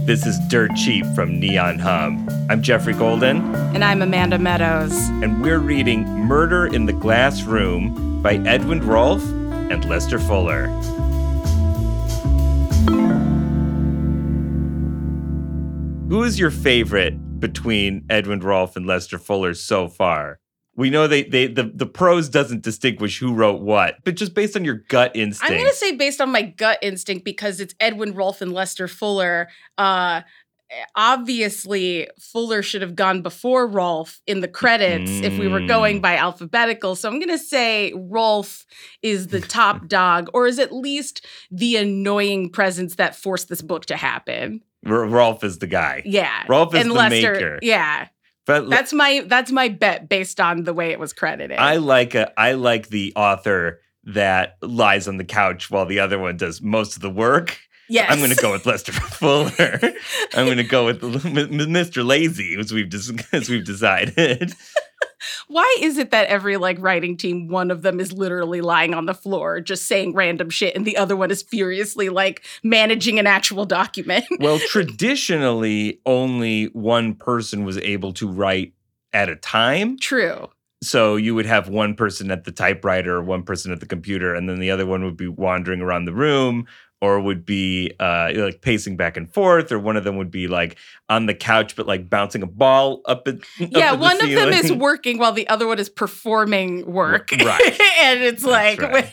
This is Dirt Cheap from Neon Hum. I'm Jeffrey Golden. And I'm Amanda Meadows. And we're reading Murder in the Glass Room by Edwin Rolfe and Lester Fuller. Who is your favorite between Edwin Rolfe and Lester Fuller so far? We know the prose doesn't distinguish who wrote what, but just based on your gut instinct. I'm going to say based on my gut instinct because it's Edwin Rolfe and Lester Fuller. Obviously, Fuller should have gone before Rolfe in the credits if we were going by alphabetical. So I'm going to say Rolfe is the top dog, or is at least the annoying presence that forced this book to happen. Rolfe is the guy. Yeah. Rolfe is and the Lester, maker. Yeah. But that's my bet based on the way it was credited. I like the author that lies on the couch while the other one does most of the work. Yes. I'm going to go with Lester Fuller. I'm going to go with Mr. Lazy, as we've decided. Why is it that every writing team, one of them is literally lying on the floor just saying random shit and the other one is furiously managing an actual document? Well, traditionally, only one person was able to write at a time. True. So you would have one person at the typewriter, one person at the computer, and then the other one would be wandering around the room or would be pacing back and forth, or one of them would be on the couch but bouncing a ball up at one of them is working while the other one is performing work. Right. And it's right.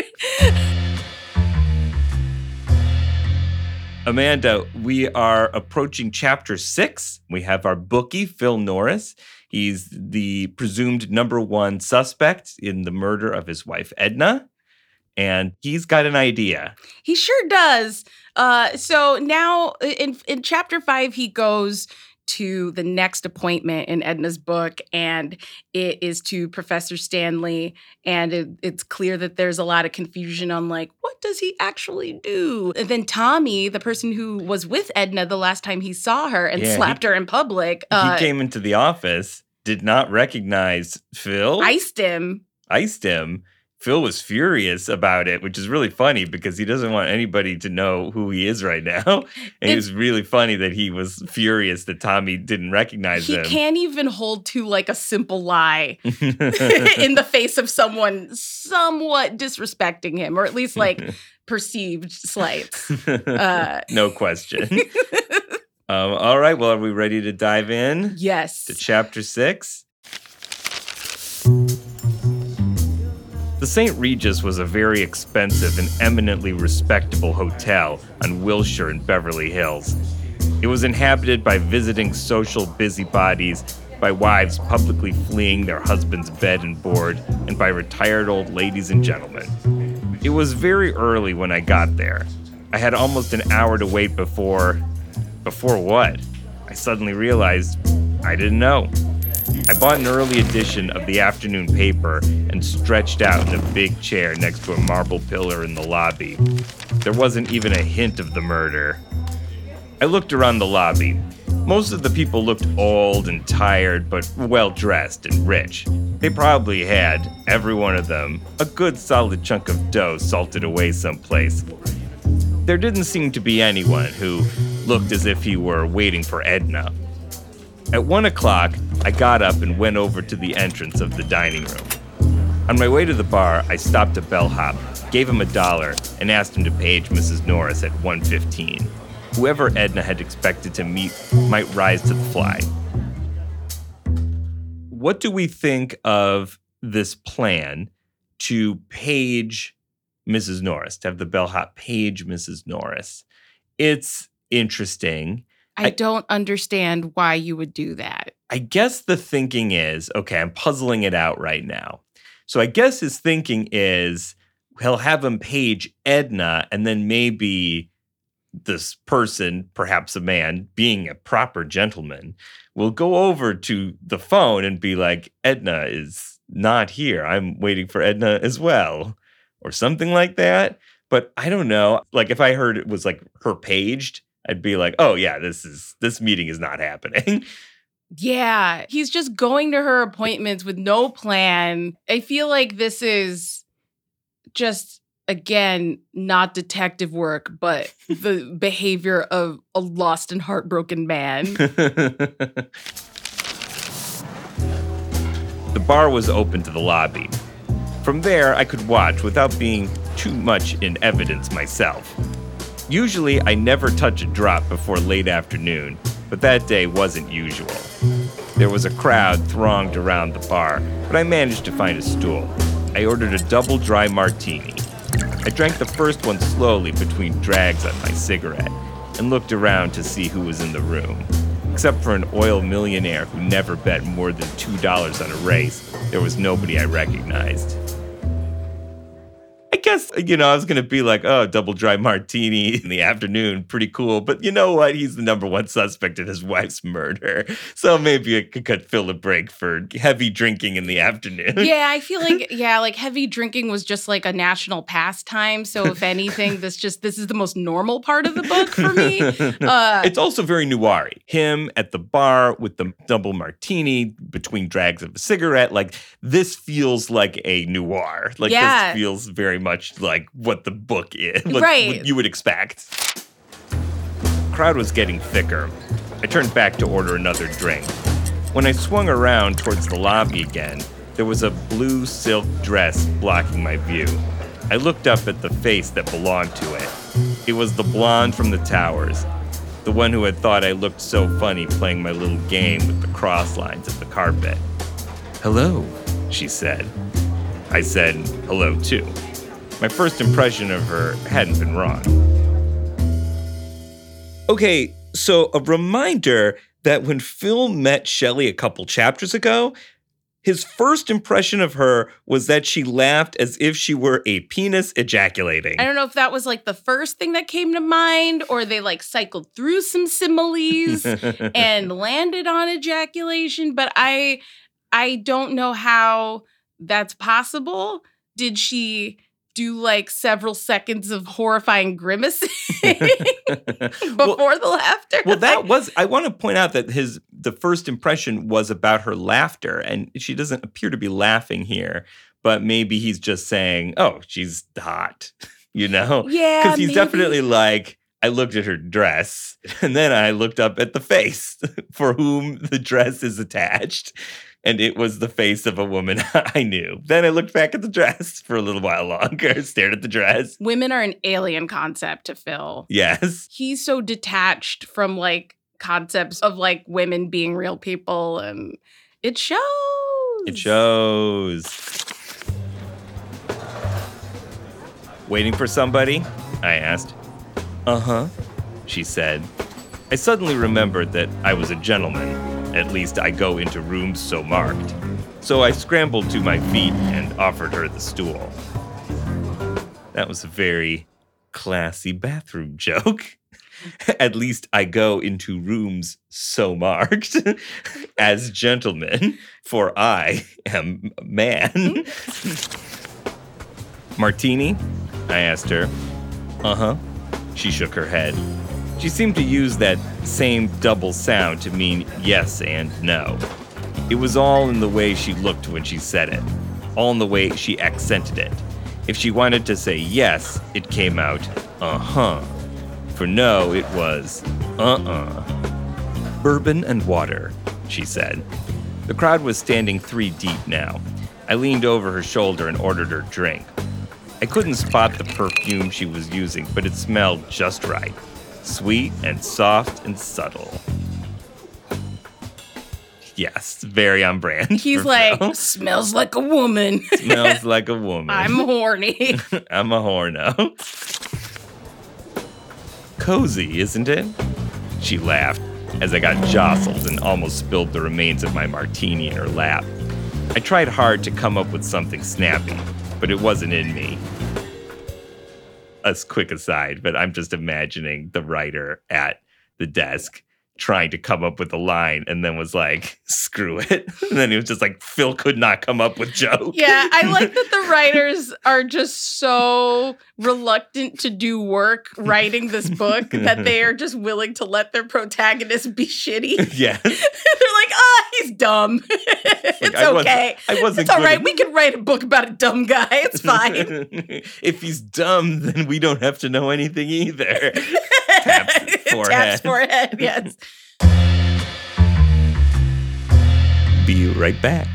Amanda, we are approaching chapter 6. We have our bookie, Phil Norris. He's the presumed number one suspect in the murder of his wife, Edna. And he's got an idea. He sure does. So now in chapter 5, he goes to the next appointment in Edna's book, and it is to Professor Stanley. And it's clear that there's a lot of confusion on what does he actually do? And then Tommy, the person who was with Edna the last time he saw her and slapped her in public. He came into the office, did not recognize Phil. Iced him. Phil was furious about it, which is really funny because he doesn't want anybody to know who he is right now. And it was really funny that he was furious that Tommy didn't recognize him. He can't even hold to a simple lie in the face of someone somewhat disrespecting him, or at least perceived slights. No question. All right, well, are we ready to dive in? Yes. To chapter 6? The St. Regis was a very expensive and eminently respectable hotel on Wilshire in Beverly Hills. It was inhabited by visiting social busybodies, by wives publicly fleeing their husband's bed and board, and by retired old ladies and gentlemen. It was very early when I got there. I had almost an hour to wait before what? I suddenly realized I didn't know. I bought an early edition of the afternoon paper and stretched out in a big chair next to a marble pillar in the lobby. There wasn't even a hint of the murder. I looked around the lobby. Most of the people looked old and tired, but well-dressed and rich. They probably had, every one of them, a good solid chunk of dough salted away someplace. There didn't seem to be anyone who looked as if he were waiting for Edna. At 1 o'clock, I got up and went over to the entrance of the dining room. On my way to the bar, I stopped a bellhop, gave him $1, and asked him to page Mrs. Norris at 1:15. Whoever Edna had expected to meet might rise to the fly. What do we think of this plan to page Mrs. Norris, to have the bellhop page Mrs. Norris? It's interesting. I don't understand why you would do that. I guess the thinking is, okay, I'm puzzling it out right now. So I guess his thinking is he'll have him page Edna, and then maybe this person, perhaps a man, being a proper gentleman, will go over to the phone and be like, Edna is not here. I'm waiting for Edna as well, or something like that. But I don't know. If I heard it was her paged, I'd be like, oh yeah, this meeting is not happening. Yeah, he's just going to her appointments with no plan. I feel like this is just again, not detective work, but the behavior of a lost and heartbroken man. The bar was open to the lobby. From there, I could watch without being too much in evidence myself. Usually, I never touch a drop before late afternoon, but that day wasn't usual. There was a crowd thronged around the bar, but I managed to find a stool. I ordered a double dry martini. I drank the first one slowly between drags on my cigarette and looked around to see who was in the room. Except for an oil millionaire who never bet more than $2 on a race, there was nobody I recognized. I guess, I was going to be like, oh, double dry martini in the afternoon, pretty cool. But you know what? He's the number one suspect in his wife's murder. So maybe I could fill a break for heavy drinking in the afternoon. Yeah, I feel like, heavy drinking was just like a national pastime. So if anything, this is the most normal part of the book for me. It's also very noir-y. Him at the bar with the double martini between drags of a cigarette. Like, this feels like a noir. Like, This feels very much like what the book is, what you would expect. The crowd was getting thicker. I turned back to order another drink. When I swung around towards the lobby again, there was a blue silk dress blocking my view. I looked up at the face that belonged to it. It was the blonde from the towers, the one who had thought I looked so funny playing my little game with the cross lines of the carpet. "Hello," she said. I said hello too. My first impression of her hadn't been wrong. Okay, so a reminder that when Phil met Shelley a couple chapters ago, his first impression of her was that she laughed as if she were a penis ejaculating. I don't know if that was like the first thing that came to mind, or they like cycled through some similes and landed on ejaculation, but I don't know how that's possible. Did she do like several seconds of horrifying grimacing before the laughter? Well, I want to point out that the first impression was about her laughter, and she doesn't appear to be laughing here, but maybe he's just saying, oh, she's hot, Yeah. Because he's definitely like, I looked at her dress, and then I looked up at the face for whom the dress is attached. And it was the face of a woman I knew. Then I looked back at the dress for a little while longer, stared at the dress. Women are an alien concept to Phil. Yes. He's so detached from like concepts of like women being real people, and it shows. It shows. Waiting for somebody? I asked. Uh-huh, she said. I suddenly remembered that I was a gentleman. At least I go into rooms so marked. So I scrambled to my feet and offered her the stool. That was a very classy bathroom joke. At least I go into rooms so marked as gentlemen, for I am a man. Martini? I asked her. Uh-huh. She shook her head. She seemed to use that same double sound to mean yes and no. It was all in the way she looked when she said it, all in the way she accented it. If she wanted to say yes, it came out, uh-huh. For no, it was, uh-uh. Bourbon and water, she said. The crowd was standing 3 deep now. I leaned over her shoulder and ordered her drink. I couldn't spot the perfume she was using, but it smelled just right. Sweet and soft and subtle. Yes, very on brand. He's like, Phil. Smells like a woman. Smells like a woman. I'm horny. I'm a horno. Cozy, isn't it? She laughed as I got jostled and almost spilled the remains of my martini in her lap. I tried hard to come up with something snappy, but it wasn't in me. A quick aside, but I'm just imagining the writer at the desk trying to come up with a line and then was like, screw it. And then he was just like, Phil could not come up with jokes. Yeah, I like that the writers are just so reluctant to do work writing this book that they are just willing to let their protagonist be shitty. Yes. They're like, he's dumb. It's okay. It's all right. We can write a book about a dumb guy. It's fine. If he's dumb, then we don't have to know anything either. Taps forehead, yes. Be right back.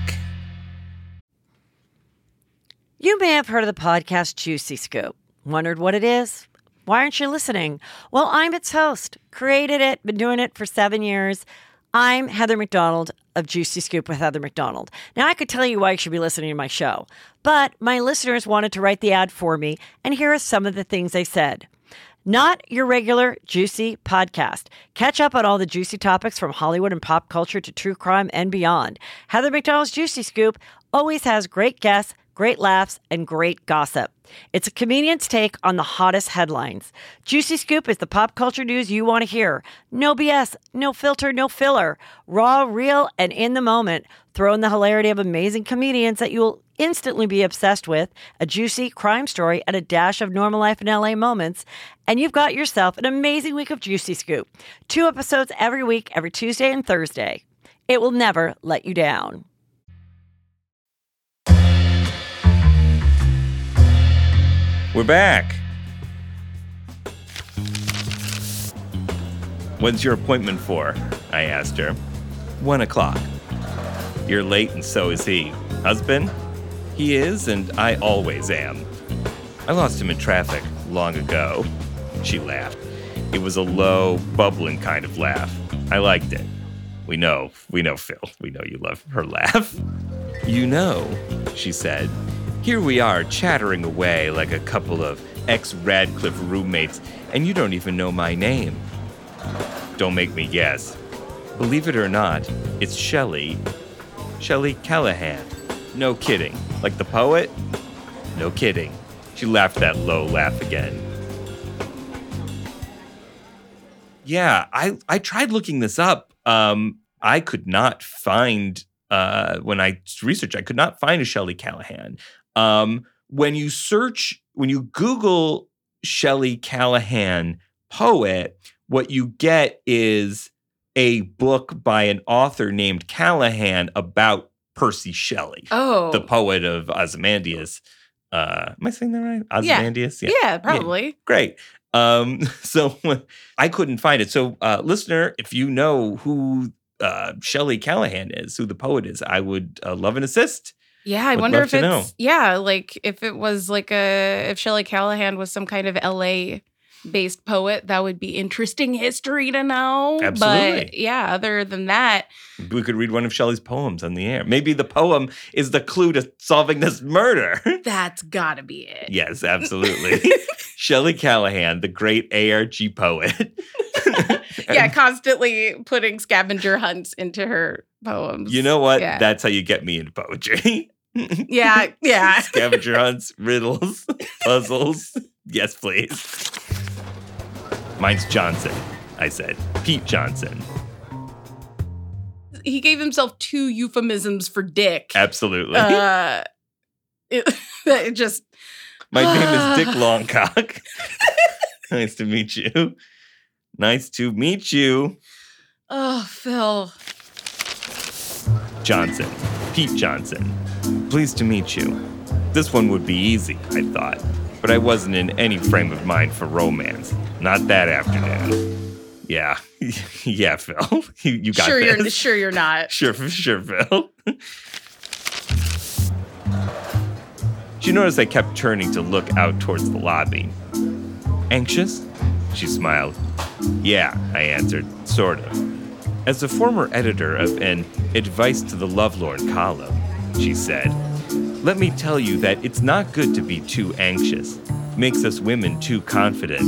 You may have heard of the podcast Juicy Scoop. Wondered what it is? Why aren't you listening? Well, I'm its host. Created it, been doing it for 7 years. I'm Heather McDonald of Juicy Scoop with Heather McDonald. Now, I could tell you why you should be listening to my show, but my listeners wanted to write the ad for me, and here are some of the things they said. Not your regular juicy podcast. Catch up on all the juicy topics from Hollywood and pop culture to true crime and beyond. Heather McDonald's Juicy Scoop always has great guests, great laughs, and great gossip. It's a comedian's take on the hottest headlines. Juicy Scoop is the pop culture news you want to hear. No BS, no filter, no filler. Raw, real, and in the moment. Throw in the hilarity of amazing comedians that you will instantly be obsessed with, a juicy crime story, and a dash of normal life in LA moments, and you've got yourself an amazing week of Juicy Scoop. 2 episodes every week, every Tuesday and Thursday. It will never let you down. We're back. When's your appointment for? I asked her. 1 o'clock. You're late and so is he. Husband? He is, and I always am. I lost him in traffic long ago. She laughed. It was a low, bubbling kind of laugh. I liked it. We know, Phil. We know you love her laugh. You know, she said. Here we are chattering away like a couple of ex-Radcliffe roommates, and you don't even know my name. Don't make me guess. Believe it or not, it's Shelley Callahan. No kidding. Like the poet? No kidding. She laughed that low laugh again. Yeah, I tried looking this up. I could not find, when I researched, I could not find a Shelley Callahan. When you Google Shelley Callahan poet, what you get is a book by an author named Callahan about Percy Shelley, the poet of Ozymandias. Am I saying that right? Ozymandias? Yeah, probably. Yeah, great. So I couldn't find it. So listener, if you know who Shelley Callahan is, who the poet is, I would love an assist. Yeah, I wonder if it's, like if it was like if Shelley Callahan was some kind of LA based poet, that would be interesting history to know. Absolutely. But yeah, other than that, we could read one of Shelley's poems on the air. Maybe the poem is the clue to solving this murder. That's gotta be it. Yes, absolutely. Shelley Callahan, the great ARG poet. Yeah, constantly putting scavenger hunts into her poems. You know what? Yeah. That's how you get me into poetry. Yeah. Scavenger hunts, riddles, puzzles. Yes, please. Mine's Johnson, I said. Pete Johnson. He gave himself 2 euphemisms for dick. Absolutely. It just... My name is Dick Longcock. Nice to meet you. Nice to meet you. Oh, Phil. Johnson. Pete Johnson. Pleased to meet you. This one would be easy, I thought. But I wasn't in any frame of mind for romance. Not that afternoon. Yeah. Yeah, Phil. You got this. Sure you're not. Sure, Phil. She noticed I kept turning to look out towards the lobby. Anxious? She smiled. Yeah, I answered, sort of. As a former editor of an Advice to the Lovelorn column, she said, let me tell you that it's not good to be too anxious. Makes us women too confident.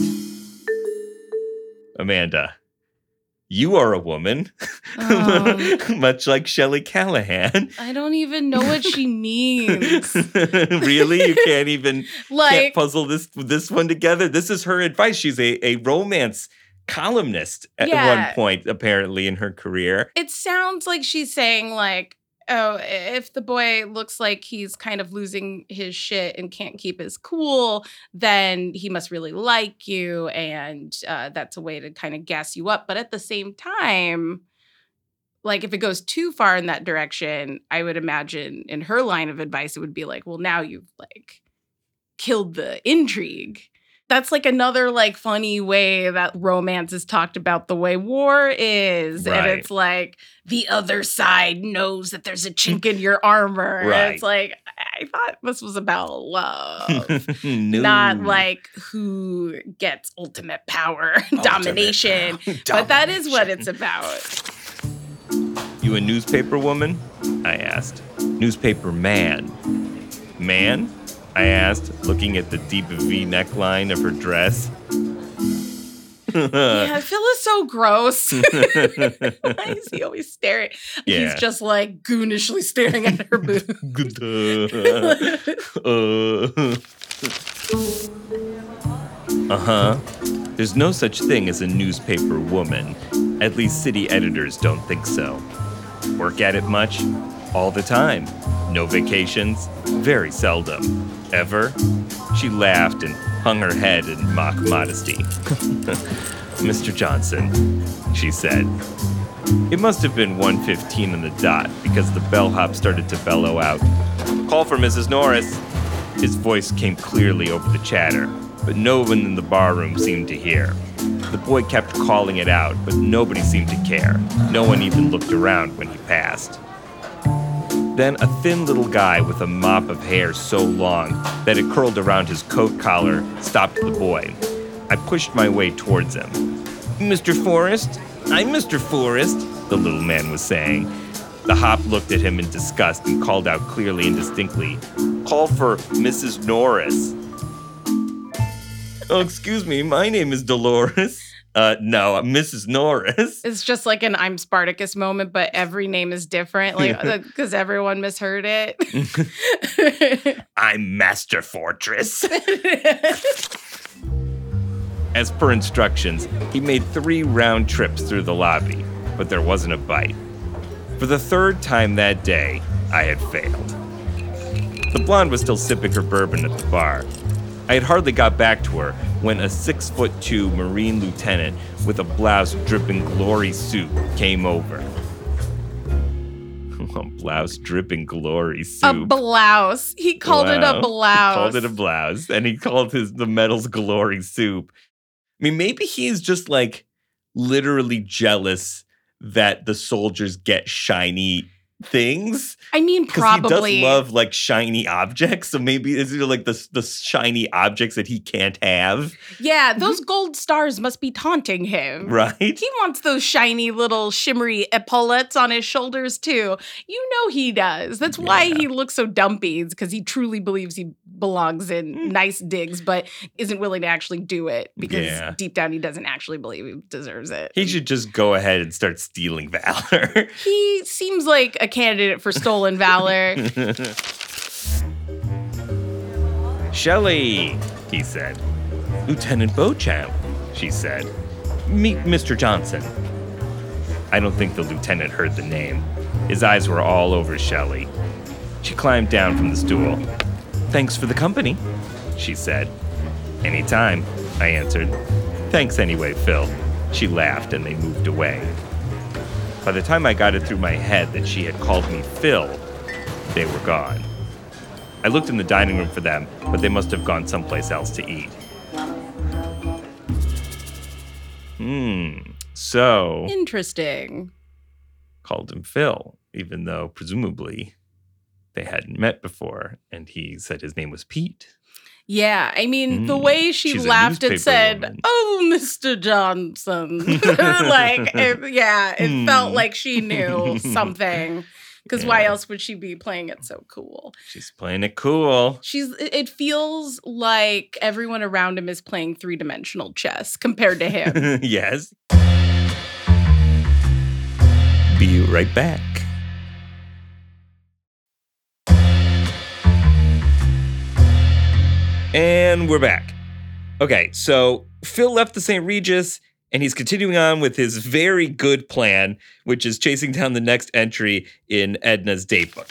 Amanda, you are a woman, much like Shelley Callahan. I don't even know what she means. Really? You can't puzzle this one together? This is her advice. She's a romance columnist at Yeah. one point, apparently, in her career. It sounds like she's saying, like, oh, if the boy looks like he's kind of losing his shit and can't keep his cool, then he must really like you. And that's a way to kind of gas you up. But at the same time, like, if it goes too far in that direction, I would imagine in her line of advice, it would be like, well, now you've like killed the intrigue. That's like another like funny way that romance is talked about the way war is. Right. And it's like the other side knows that there's a chink in your armor. Right. And it's like, I thought this was about love. No. Not like who gets ultimate power, domination. But that is what it's about. You a newspaper woman? I asked. Newspaper man. Man? I asked, looking at the deep V neckline of her dress. Yeah, Phil is so gross. Why is he always staring? Yeah. He's just like goonishly staring at her boob. There's no such thing as a newspaper woman. At least city editors don't think so. Work at it much? All the time. No vacations? Very seldom. Ever? She laughed and hung her head in mock modesty. Mr. Johnson, she said. It must have been 1:15 on the dot because the bellhop started to bellow out, "Call for Mrs. Norris." His voice came clearly over the chatter, but no one in the barroom seemed to hear. The boy kept calling it out, but nobody seemed to care. No one even looked around when he passed. Then a thin little guy with a mop of hair so long that it curled around his coat collar stopped the boy. I pushed my way towards him. "Mr. Forrest? I'm Mr. Forrest," the little man was saying. The hop looked at him in disgust and called out clearly and distinctly, "Call for Mrs. Norris." "Oh, excuse me, my name is Dolores." No, Mrs. Norris." It's just like an I'm Spartacus moment, but every name is different, like because everyone misheard it. "I'm Master Fortress." As per instructions, he made 3 round trips through the lobby, but there wasn't a bite. For the 3rd time that day, I had failed. The blonde was still sipping her bourbon at the bar. I had hardly got back to her when a 6'2" Marine lieutenant with a blouse dripping glory soup came over. A blouse dripping glory soup. A blouse. He called it a blouse. He called it a blouse, and he called the medals glory soup. I mean, maybe he's just like literally jealous that the soldiers get shiny things. I mean, probably. He does love like shiny objects, so maybe it's like the shiny objects that he can't have. Yeah, those gold stars must be taunting him. Right? He wants those shiny little shimmery epaulettes on his shoulders too. You know he does. That's why he looks so dumpy, because he truly believes he belongs in nice digs, but isn't willing to actually do it because deep down he doesn't actually believe he deserves it. He should just go ahead and start stealing valor. He seems like a candidate for stolen valor. "Shelley," he said. "Lieutenant Beauchamp," she said. "Meet Mr. Johnson." I don't think the lieutenant heard the name. His eyes were all over Shelley. She climbed down from the stool. "Thanks for the company," she said. "Anytime," I answered. "Thanks anyway, Phil." She laughed and they moved away. By the time I got it through my head that she had called me Phil, they were gone. I looked in the dining room for them, but they must have gone someplace else to eat. So... Interesting. Called him Phil, even though presumably they hadn't met before, and he said his name was Pete. Yeah, I mean, the way she laughed and said, woman. "Oh, Mr. Johnson." It felt like she knew something. Because why else would she be playing it so cool? She's playing it cool. It feels like everyone around him is playing 3-dimensional chess compared to him. Yes. Be right back. And we're back. Okay, so Phil left the St. Regis And he's continuing on with his very good plan, which is chasing down the next entry in Edna's datebook.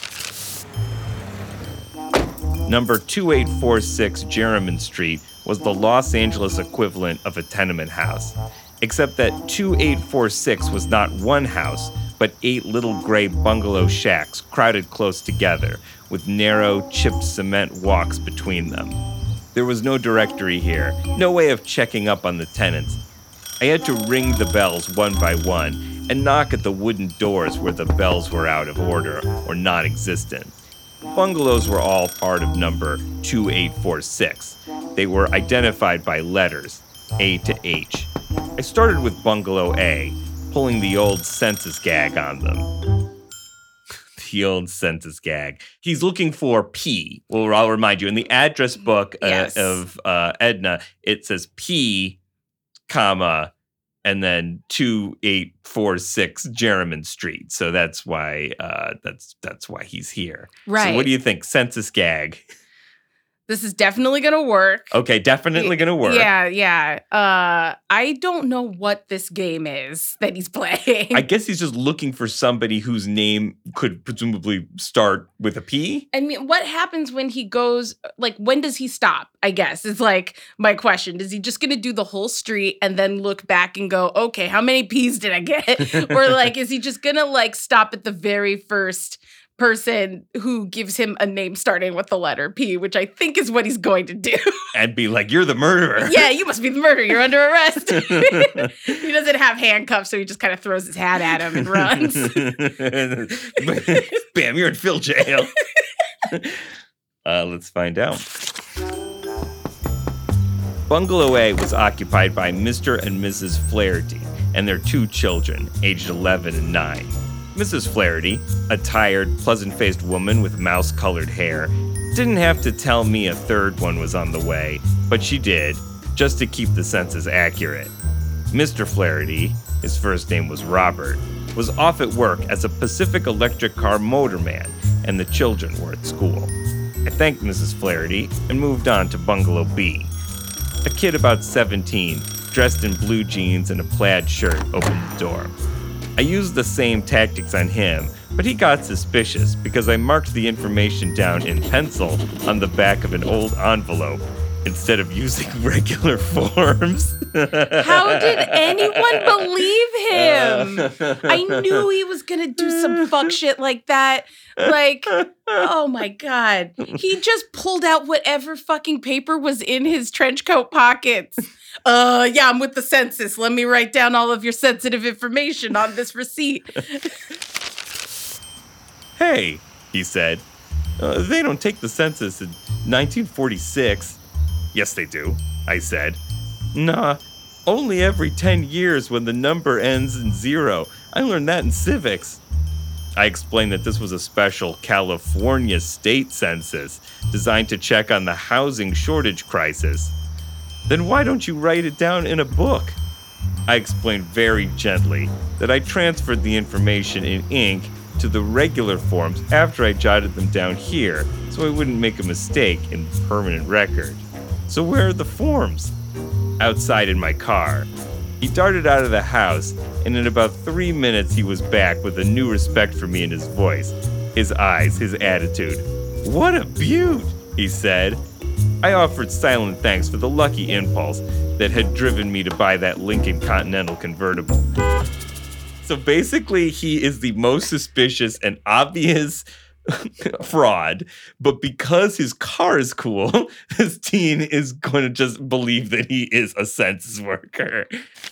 Number 2846 Jerriman Street was the Los Angeles equivalent of a tenement house, except that 2846 was not one house, but 8 little gray bungalow shacks crowded close together, with narrow, chipped cement walks between them. There was no directory here, no way of checking up on the tenants. I had to ring the bells one by one and knock at the wooden doors where the bells were out of order or non-existent. Bungalows were all part of number 2846. They were identified by letters, A to H. I started with Bungalow A, pulling the old census gag on them. The old census gag. He's looking for P. Well, I'll remind you, in the address book of Edna, it says P, comma, and then 2846 Jerriman Street. So that's why that's why he's here. Right. So what do you think? Census gag. This is definitely going to work. Okay, definitely going to work. Yeah. I don't know what this game is that he's playing. I guess he's just looking for somebody whose name could presumably start with a P. I mean, what happens when he goes, like, when does he stop, I guess, is like my question. Is he just going to do the whole street and then look back and go, okay, how many P's did I get? Or, like, is he just going to, like, stop at the very first person who gives him a name starting with the letter P, which I think is what he's going to do. And be like, you're the murderer. Yeah, you must be the murderer. You're under arrest. He doesn't have handcuffs, so he just kind of throws his hat at him and runs. Bam, you're in Phil jail. Let's find out. Bungalow A was occupied by Mr. and Mrs. Flaherty and their 2 children, aged 11 and 9. Mrs. Flaherty, a tired, pleasant-faced woman with mouse-colored hair, didn't have to tell me a third one was on the way, but she did, just to keep the census accurate. Mr. Flaherty, his first name was Robert, was off at work as a Pacific Electric car motorman, and the children were at school. I thanked Mrs. Flaherty and moved on to Bungalow B. A kid about 17, dressed in blue jeans and a plaid shirt, opened the door. I used the same tactics on him, but he got suspicious because I marked the information down in pencil on the back of an old envelope instead of using regular forms. How did anyone believe him? I knew he was going to do some fuck shit like that. Like, oh my God. He just pulled out whatever fucking paper was in his trench coat pockets. Yeah, I'm with the census. Let me write down all of your sensitive information on this receipt. Hey, he said, they don't take the census in 1946. Yes, they do, I said. Nah, only every 10 years when the number ends in 0. I learned that in civics. I explained that this was a special California state census designed to check on the housing shortage crisis. Then why don't you write it down in a book? I explained very gently that I transferred the information in ink to the regular forms after I jotted them down here so I wouldn't make a mistake in the permanent record. So where are the forms? Outside in my car. He darted out of the house, and in about 3 minutes he was back with a new respect for me in his voice, his eyes, his attitude. What a beaut, he said. I offered silent thanks for the lucky impulse that had driven me to buy that Lincoln Continental convertible. So basically, he is the most suspicious and obvious fraud, but because his car is cool, this teen is going to just believe that he is a census worker.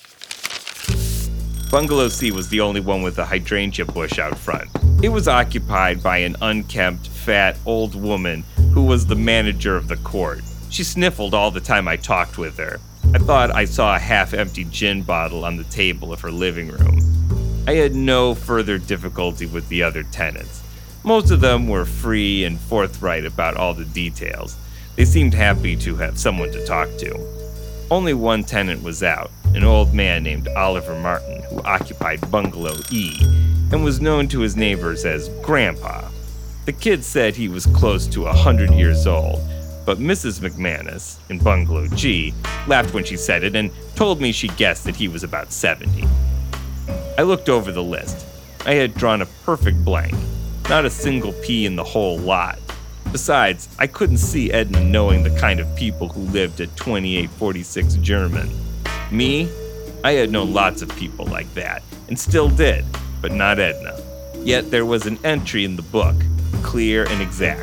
Bungalow C was the only one with a hydrangea bush out front. It was occupied by an unkempt, fat, old woman who was the manager of the court. She sniffled all the time I talked with her. I thought I saw a half-empty gin bottle on the table of her living room. I had no further difficulty with the other tenants. Most of them were free and forthright about all the details. They seemed happy to have someone to talk to. Only one tenant was out, an old man named Oliver Martin, who occupied Bungalow E and was known to his neighbors as Grandpa. The kids said he was close to 100 years old, But Mrs. McManus, in Bungalow G, laughed when she said it and told me she guessed that he was about 70. I looked over the list. I had drawn a perfect blank. Not a single P in the whole lot. Besides, I couldn't see Edna knowing the kind of people who lived at 2846 German. Me? I had known lots of people like that, and still did, but not Edna. Yet there was an entry in the book, clear and exact.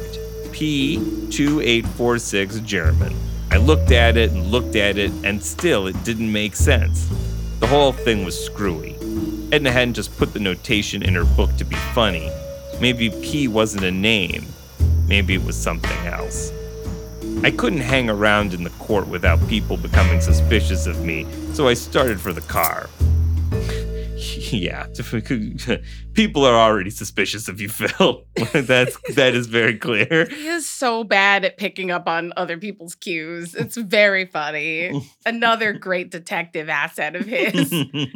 P2846 German. I looked at it, and still it didn't make sense. The whole thing was screwy. Edna hadn't just put the notation in her book to be funny. Maybe P wasn't a name. Maybe it was something else. I couldn't hang around in the court without people becoming suspicious of me, so I started for the car. Yeah, people are already suspicious of you, Phil. That is very clear. He is so bad at picking up on other people's cues. It's very funny. Another great detective asset of his.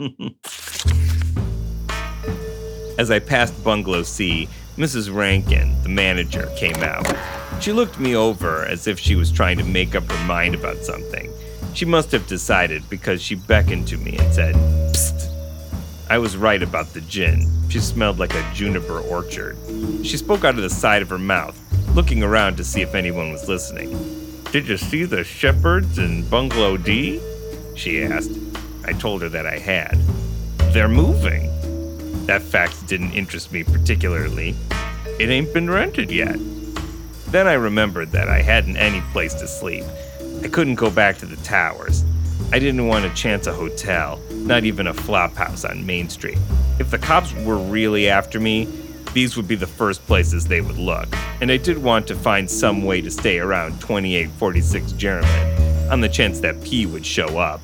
As I passed Bungalow C, Mrs. Rankin, the manager, came out. She looked me over as if she was trying to make up her mind about something. She must have decided because she beckoned to me and said, "Psst." I was right about the gin. She smelled like a juniper orchard. She spoke out of the side of her mouth, looking around to see if anyone was listening. "Did you see the shepherds in Bungalow D?" she asked. I told her that I had. "They're moving." That fact didn't interest me particularly. It ain't been rented yet. Then I remembered that I hadn't any place to sleep. I couldn't go back to the towers. I didn't want to chance a hotel, not even a flop house on Main Street. If the cops were really after me, these would be the first places they would look. And I did want to find some way to stay around 2846 German, on the chance that P would show up.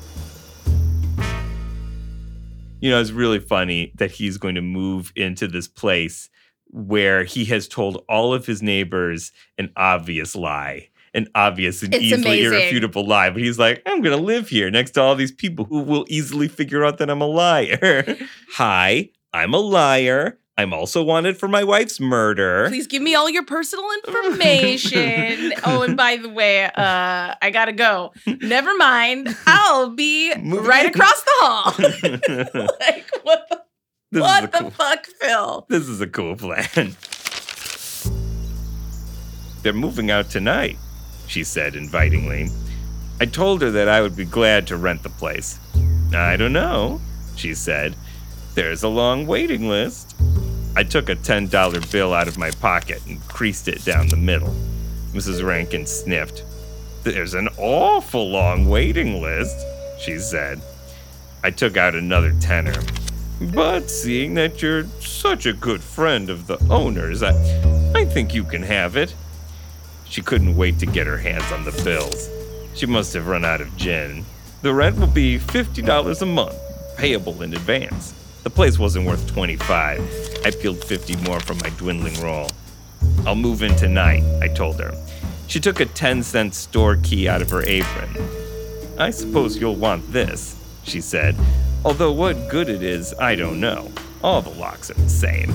You know, it's really funny that he's going to move into this place where he has told all of his neighbors an obvious lie. An obvious and easily irrefutable lie. But he's like, I'm going to live here next to all these people who will easily figure out that I'm a liar. Hi, I'm a liar. I'm also wanted for my wife's murder. Please give me all your personal information. Oh, and by the way, I gotta go. Never mind. I'll be right across the hall. Like, what the fuck, Phil? This is a cool plan. They're moving out tonight, she said invitingly. I told her that I would be glad to rent the place. I don't know, she said. There's a long waiting list. I took a $10 bill out of my pocket and creased it down the middle. Mrs. Rankin sniffed. There's an awful long waiting list, she said. I took out another tenner. But seeing that you're such a good friend of the owners, I think you can have it. She couldn't wait to get her hands on the bills. She must have run out of gin. The rent will be $50 a month, payable in advance. The place wasn't worth $25. I peeled 50 more from my dwindling roll. I'll move in tonight, I told her. She took a 10-cent store key out of her apron. I suppose you'll want this, she said. Although what good it is, I don't know. All the locks are the same.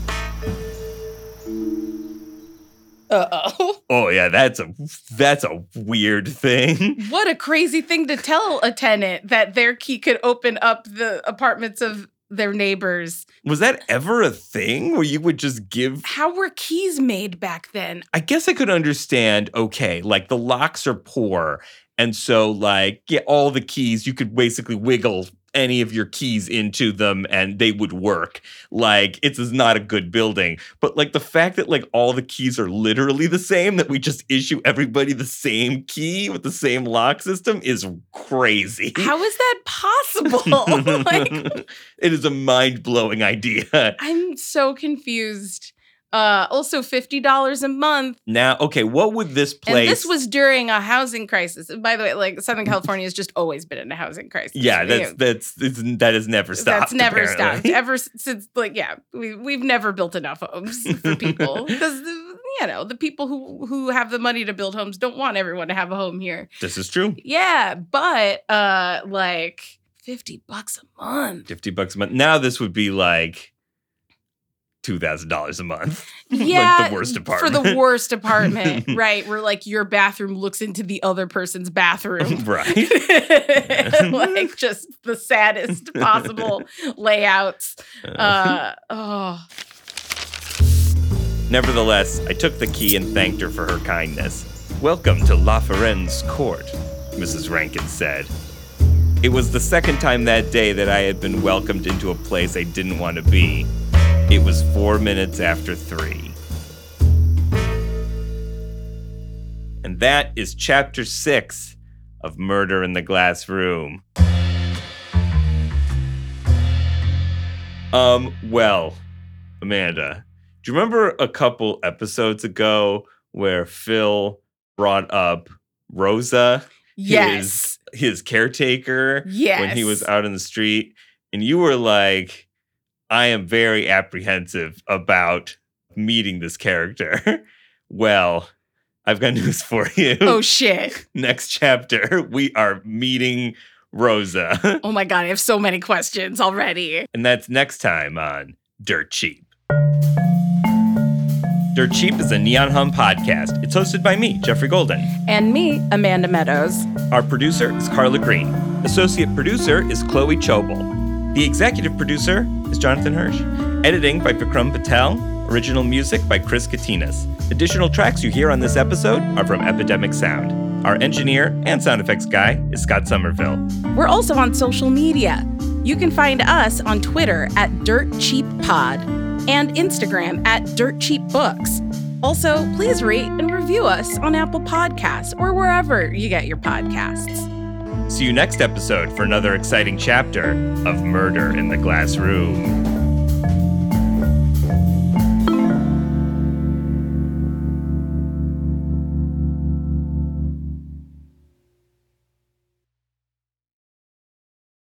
Uh-oh. Oh, yeah, that's a weird thing. What a crazy thing to tell a tenant, that their key could open up the apartments of their neighbors. Was that ever a thing where you would just give? How were keys made back then? I guess I could understand, okay, like the locks are poor. And so like, yeah, all the keys, you could basically wiggle any of your keys into them and they would work. Like, it's not a good building. But like the fact that like all the keys are literally the same, that we just issue everybody the same key with the same lock system is crazy. How is that possible? Like, it is a mind-blowing idea. I'm so confused. Also $50 a month. Now, okay, what would this place... And this was during a housing crisis. By the way, like Southern California has just always been in a housing crisis. Yeah, that has never stopped. That's never apparently. stopped. Ever since, like, yeah, we've never built enough homes for people. Because, you know, the people who have the money to build homes don't want everyone to have a home here. This is true. Yeah, but, like, $50 a month. $50 a month. Now this would be like $2,000 a month. Yeah, like the worst apartment. For the worst apartment, right? Where like your bathroom looks into the other person's bathroom. Right. Like just the saddest possible layouts. Nevertheless, I took the key and thanked her for her kindness. "Welcome to La Ferenz Court," Mrs. Rankin said. It was the second time that day that I had been welcomed into a place I didn't want to be. It was 4 minutes after 3. And that is chapter 6 of Murder in the Glass Room. Well, Amanda, do you remember a couple episodes ago where Phil brought up Rosa? Yes. His caretaker. Yes. When he was out in the street. And you were like, I am very apprehensive about meeting this character. Well, I've got news for you. Oh, shit. Next chapter, we are meeting Rosa. Oh, my God. I have so many questions already. And that's next time on Dirt Cheap. Dirt Cheap is a Neon Hum podcast. It's hosted by me, Jeffrey Golden. And me, Amanda Meadows. Our producer is Carla Green. Associate producer is Chloe Chobel. The executive producer is Jonathan Hirsch. Editing by Vikram Patel. Original music by Chris Katinas. Additional tracks you hear on this episode are from Epidemic Sound. Our engineer and sound effects guy is Scott Somerville. We're also on social media. You can find us on Twitter at DirtCheapPod and Instagram at DirtCheapBooks. Also, please rate and review us on Apple Podcasts or wherever you get your podcasts. See you next episode for another exciting chapter of Murder in the Glass Room.